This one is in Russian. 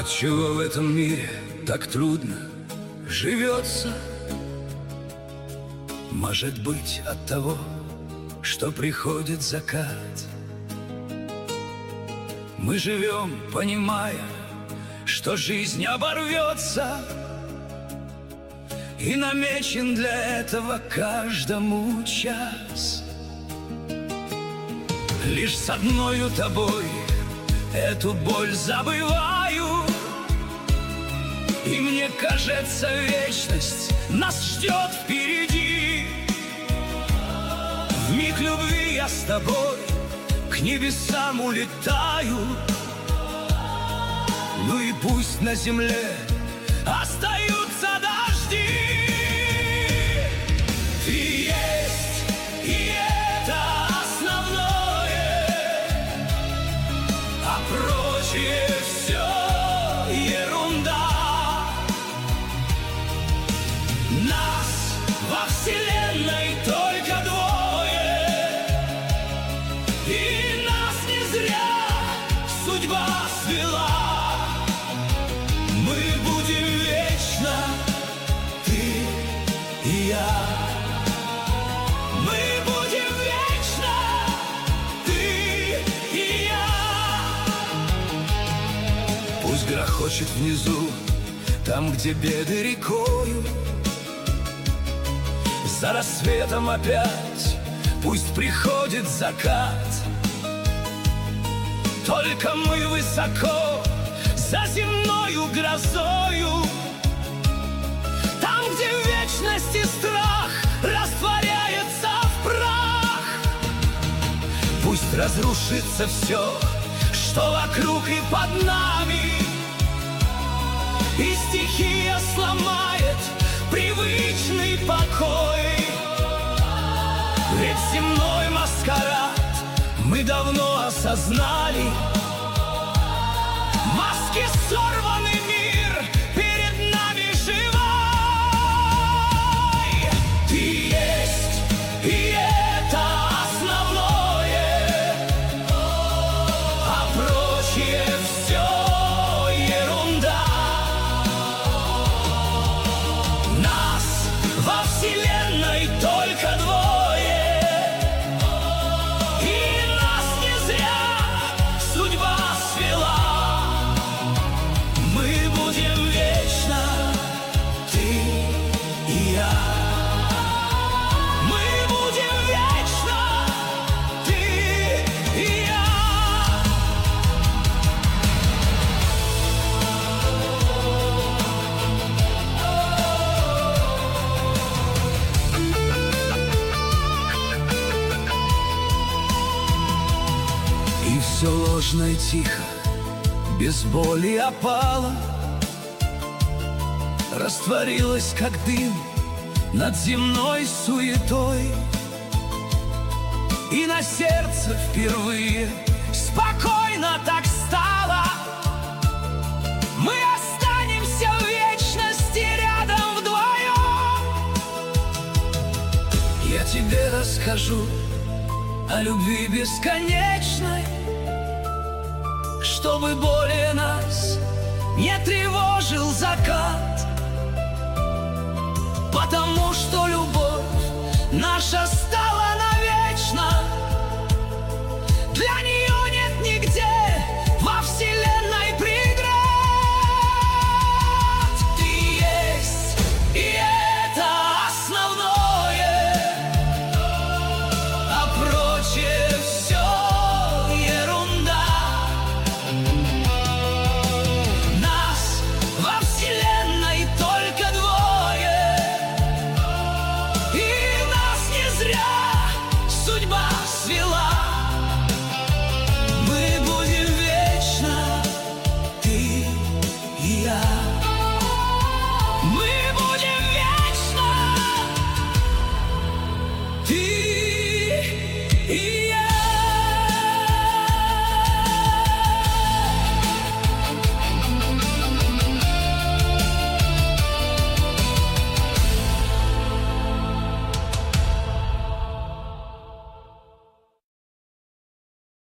Отчего в этом мире так трудно живется? Может быть, от того, что приходит закат. Мы живем, понимая, что жизнь оборвется, и намечен для этого каждому час. Лишь с одною тобой эту боль забываю, и мне кажется, вечность нас ждет впереди. В миг любви я с тобой к небесам улетаю. Ну и пусть на земле остаются дожди. Ты есть, и это основное, а прочее все ерунда. Нас во вселенной только двое, и нас не зря судьба свела. Мы будем вечно, ты и я. Мы будем вечно, ты и я. Пусть грохочет внизу, там, где беды рекою, за рассветом опять пусть приходит закат. Только мы высоко за земною грозою, там, где в вечности страх растворяется в прах. Пусть разрушится все, что вокруг и под нами, и стихия сломает привычный покой. Ведь земной маскарад мы давно осознали. Маски сорваны, мир перед нами живой. Ты есть, и это основное, а прочее все ерунда. Нас во вселенной только двое, и нас не зря судьба свела. Мы будем вечно, ты и я. Мы будем вечно, ты и я. И все ложно и тихо, без боли опала, растворилась, как дым над земной суетой. И на сердце впервые спокойно так стало. Мы останемся в вечности рядом вдвоем. Я тебе расскажу о любви бесконечной, чтобы более нас не тревожил закат. Потому что любовь наша стала навечно. Для нее нет нигде во вселенной преград. Ты есть, и это основное, а прочее все ерунда. Нас во вселенной только двое, и нас не зря судьба свела. Мы будем вечно, ты и я. Мы будем вечно, ты и я.